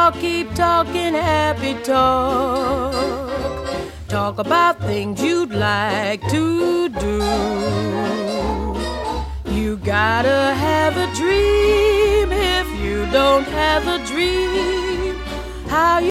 keep talking happy talk. Talk about things you'd like to do. You gotta have a dream. If you don't have a dream, how you